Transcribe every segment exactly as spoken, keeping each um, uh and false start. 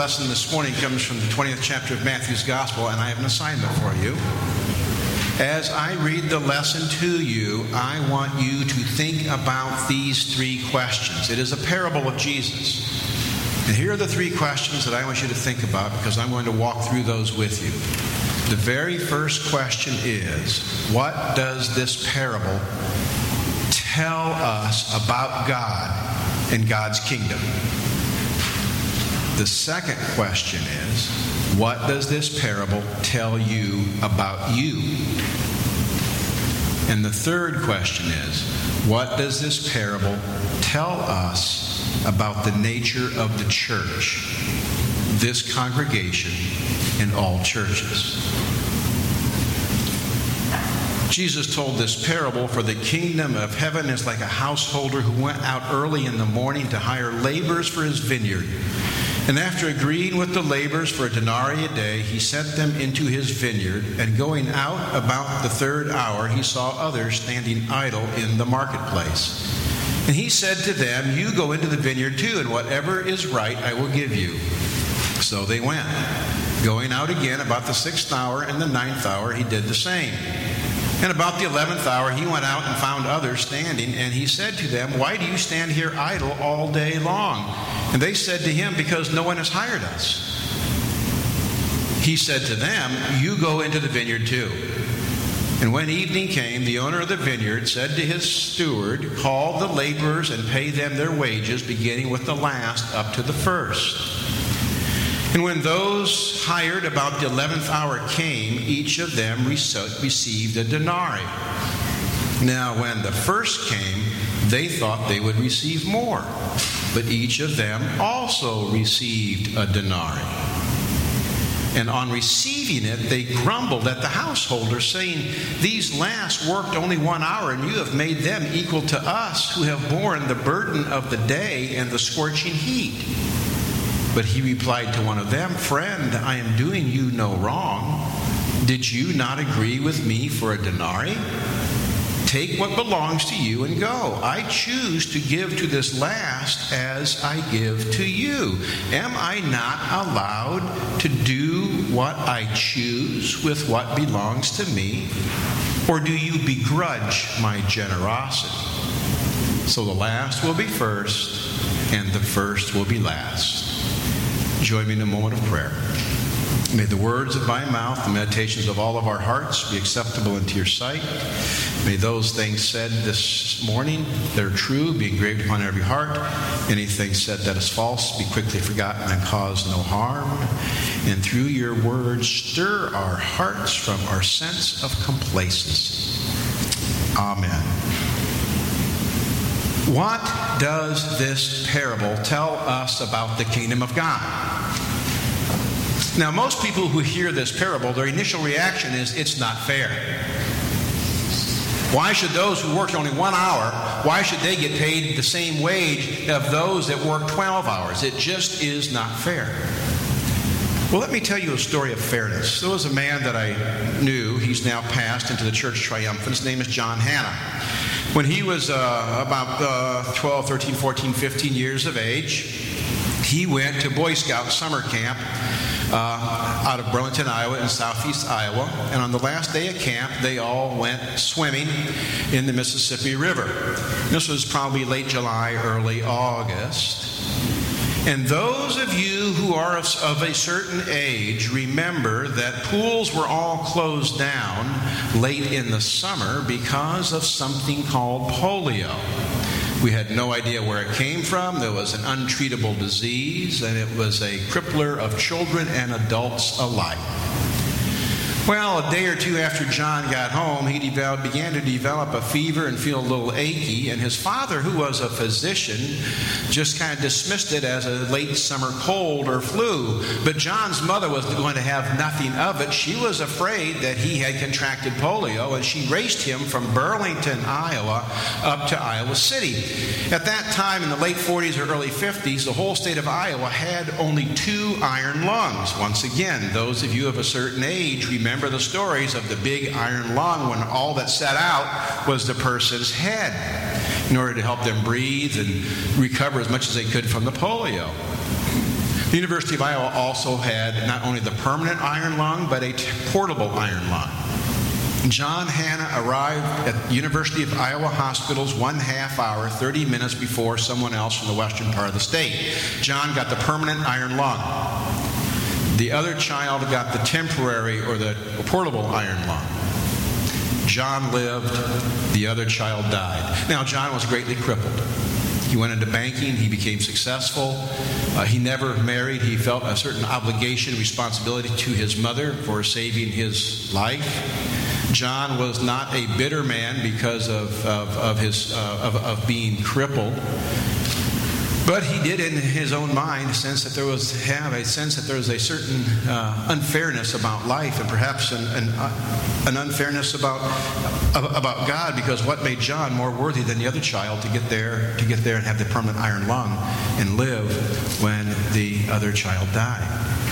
Lesson this morning comes from the twentieth chapter of Matthew's Gospel, and I have an assignment for you. As I read the lesson to you, I want you to think about these three questions. It is a parable of Jesus. And here are the three questions that I want you to think about, because I'm going to walk through those with you. The very first question is, what does this parable tell us about God and God's kingdom? The second question is, what does this parable tell you about you? And the third question is, what does this parable tell us about the nature of the church, this congregation, and all churches? Jesus told this parable, for the kingdom of heaven is like a householder who went out early in the morning to hire laborers for his vineyard. And after agreeing with the laborers for a denarii a day, he sent them into his vineyard. And going out about the third hour, he saw others standing idle in the marketplace. And he said to them, "You go into the vineyard too, and whatever is right I will give you." So they went. Going out again about the sixth hour and the ninth hour, he did the same. And about the eleventh hour, he went out and found others standing, and he said to them, "Why do you stand here idle all day long?" And they said to him, "Because no one has hired us." He said to them, "You go into the vineyard too." And when evening came, the owner of the vineyard said to his steward, "Call the laborers and pay them their wages, beginning with the last up to the first." And when those hired about the eleventh hour came, each of them received a denarii. Now when the first came, they thought they would receive more, but each of them also received a denarii. And on receiving it, they grumbled at the householder, saying, "These last worked only one hour, and you have made them equal to us, who have borne the burden of the day and the scorching heat." But he replied to one of them, "Friend, I am doing you no wrong. Did you not agree with me for a denarii? Take what belongs to you and go. I choose to give to this last as I give to you. Am I not allowed to do what I choose with what belongs to me? Or do you begrudge my generosity?" So the last will be first, and the first will be last. Join me in a moment of prayer. May the words of my mouth, the meditations of all of our hearts be acceptable into your sight. May those things said this morning that are true be engraved upon every heart. Anything said that is false be quickly forgotten and cause no harm. And through your words, stir our hearts from our sense of complacency. Amen. What does this parable tell us about the kingdom of God? Now, most people who hear this parable, their initial reaction is, it's not fair. Why should those who worked only one hour, why should they get paid the same wage of those that work twelve hours? It just is not fair. Well, let me tell you a story of fairness. There was a man that I knew. He's now passed into the church triumphant. His name is John Hanna. When he was uh, about uh, twelve, thirteen, fourteen, fifteen years of age, he went to Boy Scout summer camp uh, out of Burlington, Iowa, in southeast Iowa. And on the last day of camp, they all went swimming in the Mississippi River. This was probably late July, early August. And those of you who are of, of a certain age remember that pools were all closed down late in the summer because of something called polio. We had no idea where it came from. There was an untreatable disease, and it was a crippler of children and adults alike. Well, a day or two after John got home, he developed, began to develop a fever and feel a little achy, and his father, who was a physician, just kind of dismissed it as a late summer cold or flu. But John's mother was going to have nothing of it. She was afraid that he had contracted polio, and she raced him from Burlington, Iowa, up to Iowa City. At that time, in the late forties or early fifties, the whole state of Iowa had only two iron lungs. Once again, those of you of a certain age remember Remember the stories of the big iron lung when all that set out was the person's head in order to help them breathe and recover as much as they could from the polio. The University of Iowa also had not only the permanent iron lung, but a portable iron lung. John Hanna arrived at the University of Iowa hospitals one half hour, thirty minutes before someone else from the western part of the state. John got the permanent iron lung. The other child got the temporary or the portable iron lung. John lived, the other child died. Now, John was greatly crippled. He went into banking. He became successful. Uh, he never married. He felt a certain obligation, responsibility to his mother for saving his life. John was not a bitter man because of, of, of his uh, of, of being crippled. But he did, in his own mind, sense that there was have a sense that there was a certain uh, unfairness about life, and perhaps an an, uh, an unfairness about uh, about God. Because what made John more worthy than the other child to get there to get there and have the permanent iron lung and live when the other child died?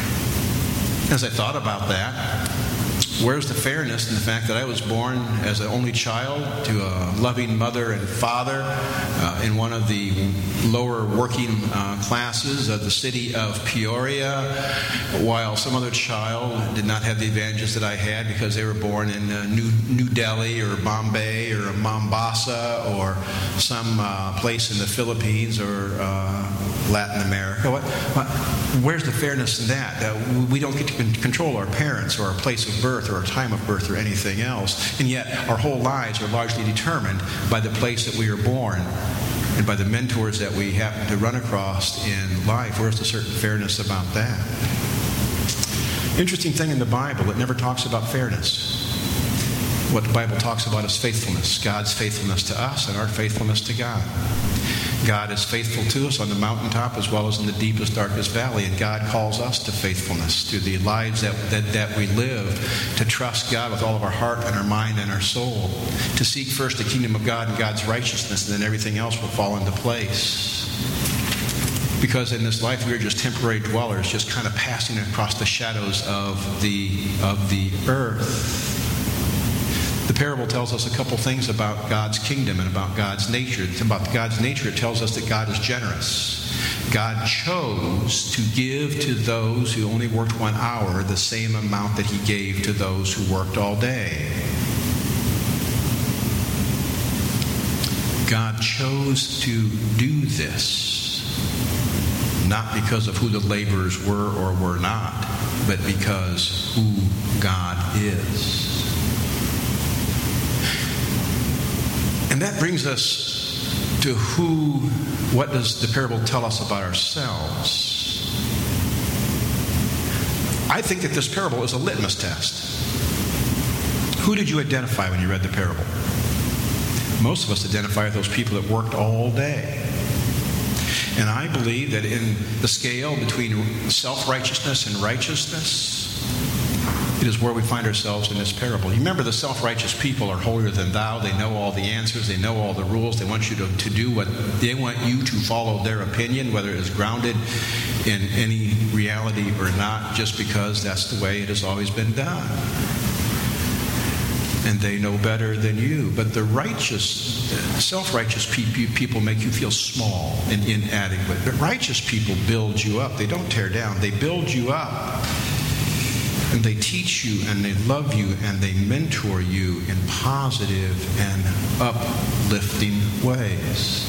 As I thought about that, where's the fairness in the fact that I was born as an only child to a loving mother and father uh, in one of the lower working uh, classes of the city of Peoria, while some other child did not have the advantages that I had because they were born in uh, New, New Delhi or Bombay or Mombasa or some uh, place in the Philippines or uh, Latin America. What, what, where's the fairness in that? Uh, we don't get to con- control our parents or our place of birth or our time of birth or anything else, and yet our whole lives are largely determined by the place that we are born and by the mentors that we happen to run across in life. Where's the certain fairness about that? Interesting thing in the Bible, it never talks about fairness. What the Bible talks about is faithfulness, God's faithfulness to us and our faithfulness to God. God is faithful to us on the mountaintop as well as in the deepest, darkest valley. And God calls us to faithfulness, to the lives that, that, that we live, to trust God with all of our heart and our mind and our soul, to seek first the kingdom of God and God's righteousness, and then everything else will fall into place. Because in this life we are just temporary dwellers, just kind of passing across the shadows of the, of the earth. The parable tells us a couple things about God's kingdom and about God's nature. About God's nature, it tells us that God is generous. God chose to give to those who only worked one hour the same amount that he gave to those who worked all day. God chose to do this, not because of who the laborers were or were not, but because who God is. And that brings us to who, what does the parable tell us about ourselves? I think that this parable is a litmus test. Who did you identify when you read the parable? Most of us identify with those people that worked all day. And I believe that in the scale between self-righteousness and righteousness, it is where we find ourselves in this parable. You remember, the self-righteous people are holier than thou. They know all the answers. They know all the rules. They want you to, to do what they want you to follow their opinion, whether it is grounded in any reality or not, just because that's the way it has always been done. And they know better than you. But the righteous, self-righteous people make you feel small and inadequate. But righteous people build you up. They don't tear down. They build you up. And they teach you, and they love you, and they mentor you in positive and uplifting ways.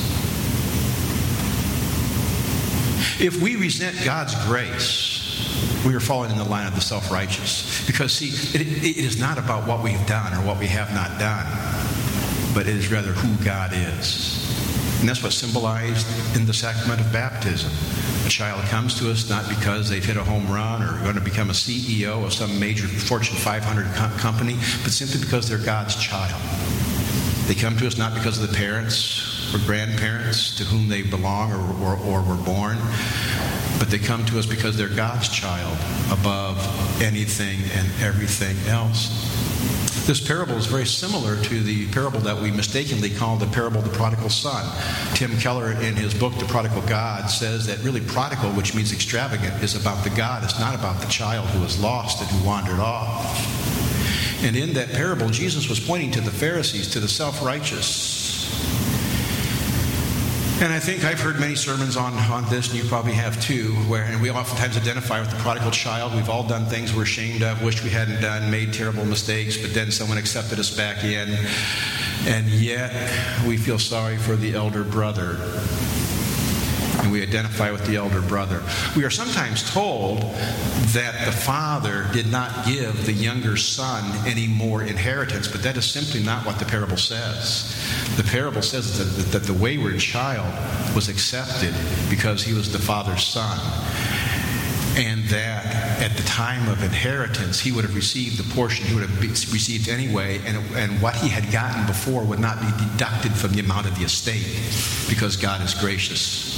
If we resent God's grace, we are falling in the line of the self-righteous. Because, see, it, it is not about what we've done or what we have not done, but it is rather who God is. And that's what's symbolized in the sacrament of baptism. A child comes to us not because they've hit a home run or are going to become a C E O of some major Fortune five hundred co- company, but simply because they're God's child. They come to us not because of the parents or grandparents to whom they belong or, or, or were born, but they come to us because they're God's child above anything and everything else. This parable is very similar to the parable that we mistakenly call the parable of the prodigal son. Tim Keller, in his book, The Prodigal God, says that really prodigal, which means extravagant, is about the God. It's not about the child who was lost and who wandered off. And in that parable, Jesus was pointing to the Pharisees, to the self-righteous. And I think I've heard many sermons on, on this, and you probably have too, where and we oftentimes identify with the prodigal child. We've all done things we're ashamed of, wished we hadn't done, made terrible mistakes, but then someone accepted us back in. And yet we feel sorry for the elder brother. And we identify with the elder brother. We are sometimes told that the father did not give the younger son any more inheritance, but that is simply not what the parable says. The parable says that, that the wayward child was accepted because he was the father's son, and that at the time of inheritance he would have received the portion he would have received anyway, and, and what he had gotten before would not be deducted from the amount of the estate because God is gracious.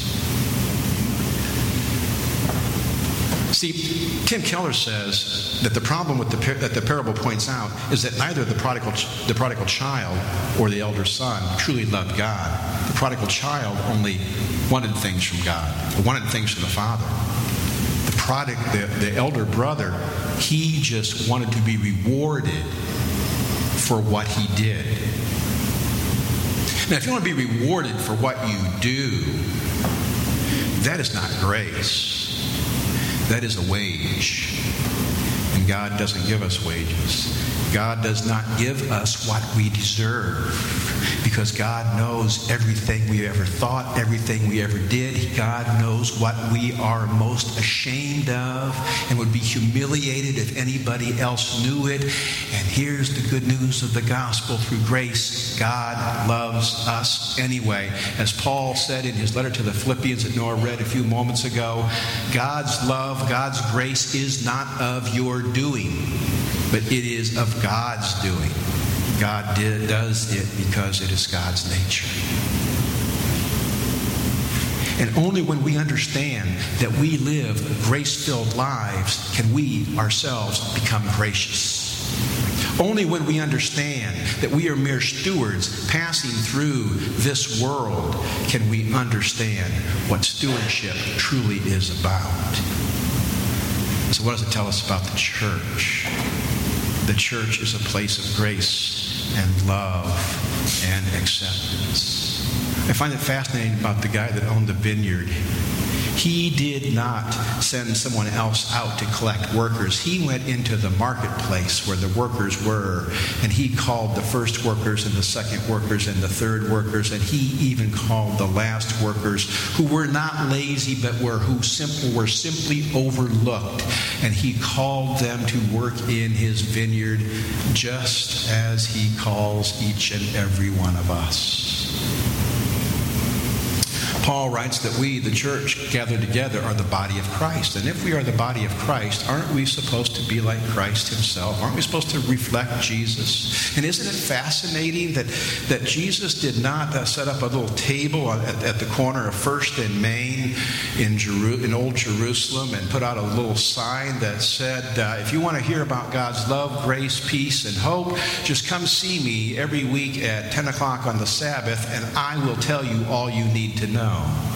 See, Tim Keller says that the problem with the par- that the parable points out is that neither the prodigal ch- the prodigal child or the elder son truly loved God. The prodigal child only wanted things from God, or wanted things from the father. The prodigal, the, the elder brother, he just wanted to be rewarded for what he did. Now, if you want to be rewarded for what you do, that is not grace. That is a wage. And God doesn't give us wages. God does not give us what we deserve, because God knows everything we ever thought, everything we ever did. God knows what we are most ashamed of and would be humiliated if anybody else knew it. And here's the good news of the gospel through grace. God loves us anyway. As Paul said in his letter to the Philippians that Noah read a few moments ago, God's love, God's grace is not of your doing, but it is of God's doing. God did, does it because it is God's nature. And only when we understand that we live grace-filled lives can we ourselves become gracious. Only when we understand that we are mere stewards passing through this world can we understand what stewardship truly is about. So what does it tell us about the church? The church is a place of grace and love and acceptance. I find it fascinating about the guy that owned the vineyard. He did not send someone else out to collect workers. He went into the marketplace where the workers were, and he called the first workers and the second workers and the third workers, and he even called the last workers who were not lazy but were who simple were simply overlooked, and he called them to work in his vineyard just as he calls each and every one of us. Paul writes that we, the church, gathered together are the body of Christ. And if we are the body of Christ, aren't we supposed to be like Christ himself? Aren't we supposed to reflect Jesus? And isn't it fascinating that, that Jesus did not uh, set up a little table at, at the corner of First and Main in, Jeru- in Old Jerusalem and put out a little sign that said, uh, if you want to hear about God's love, grace, peace, and hope, just come see me every week at ten o'clock on the Sabbath, and I will tell you all you need to know.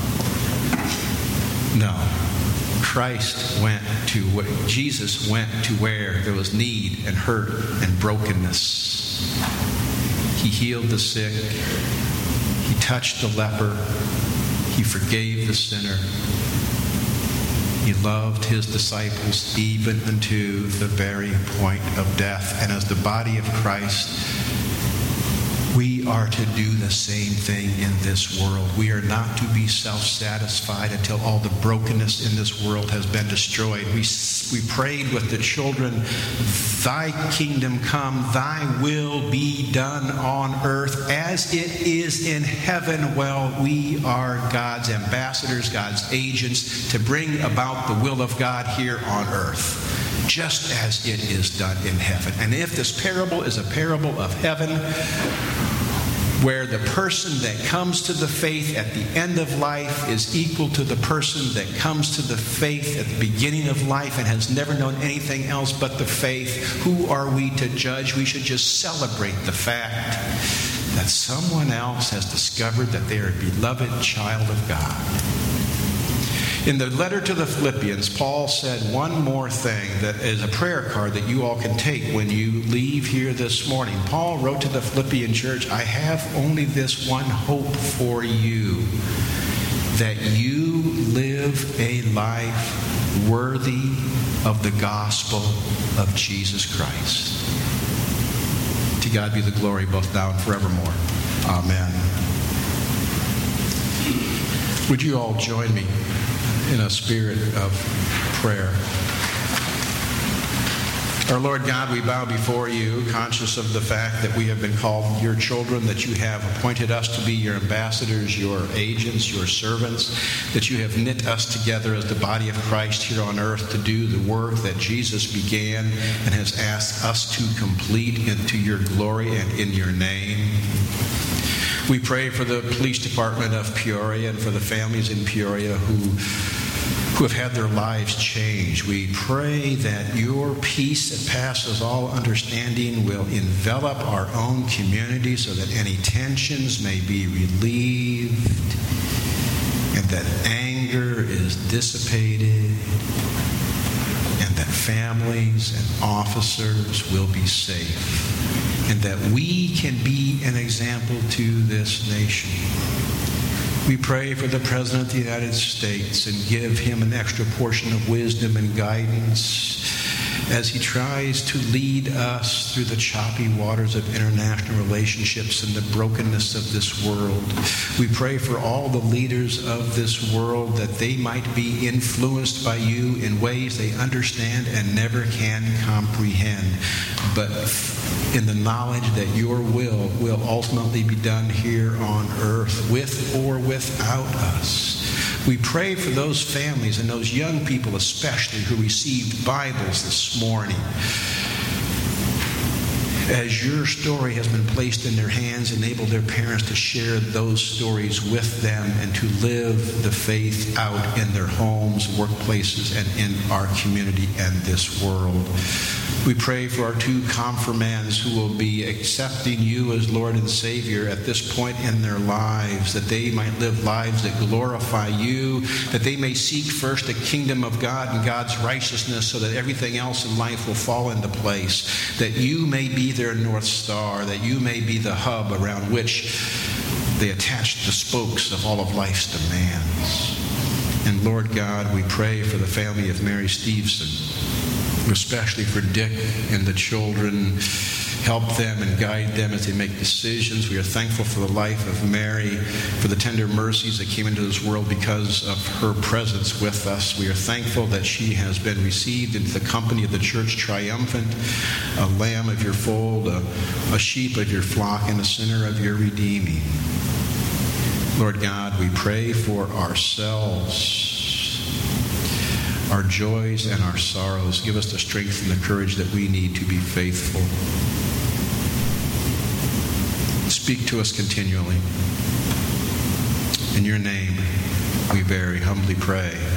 No. Christ went to where Jesus went to where there was need and hurt and brokenness. He healed the sick. He touched the leper. He forgave the sinner. He loved his disciples even unto the very point of death. And as the body of Christ, we are to do the same thing in this world. We are not to be self-satisfied until all the brokenness in this world has been destroyed. We, we prayed with the children, thy kingdom come, thy will be done on earth as it is in heaven. Well, we are God's ambassadors, God's agents to bring about the will of God here on earth, just as it is done in heaven. And if this parable is a parable of heaven, where the person that comes to the faith at the end of life is equal to the person that comes to the faith at the beginning of life and has never known anything else but the faith, who are we to judge? We should just celebrate the fact that someone else has discovered that they are a beloved child of God. In the letter to the Philippians, Paul said one more thing that is a prayer card that you all can take when you leave here this morning. Paul wrote to the Philippian church, I have only this one hope for you, that you live a life worthy of the gospel of Jesus Christ. To God be the glory both now and forevermore. Amen. Would you all join me in a spirit of prayer? Our Lord God, we bow before you, conscious of the fact that we have been called your children, that you have appointed us to be your ambassadors, your agents, your servants, that you have knit us together as the body of Christ here on earth to do the work that Jesus began and has asked us to complete into your glory and in your name. We pray for the police department of Peoria and for the families in Peoria who who have had their lives changed. We pray that your peace that passes all understanding will envelop our own community so that any tensions may be relieved and that anger is dissipated and that families and officers will be safe and that we can be an example to this nation. We pray for the President of the United States and give him an extra portion of wisdom and guidance as he tries to lead us through the choppy waters of international relationships and the brokenness of this world. We pray for all the leaders of this world that they might be influenced by you in ways they understand and never can comprehend, but in the knowledge that your will will ultimately be done here on earth, with or without us. We pray for those families and those young people especially who received Bibles this morning. As your story has been placed in their hands, enable their parents to share those stories with them and to live the faith out in their homes, workplaces, and in our community and this world. We pray for our two confirmands who will be accepting you as Lord and Savior at this point in their lives, that they might live lives that glorify you, that they may seek first the kingdom of God and God's righteousness so that everything else in life will fall into place, that you may be their North Star, that you may be the hub around which they attach the spokes of all of life's demands. And Lord God, we pray for the family of Mary Stevenson, especially for Dick and the children. Help them and guide them as they make decisions. We are thankful for the life of Mary, for the tender mercies that came into this world because of her presence with us. We are thankful that she has been received into the company of the church triumphant, a lamb of your fold, a, a sheep of your flock, and a sinner of your redeeming. Lord God, we pray for ourselves, our joys and our sorrows. Give us the strength and the courage that we need to be faithful. Speak to us continually. In your name, we very humbly pray.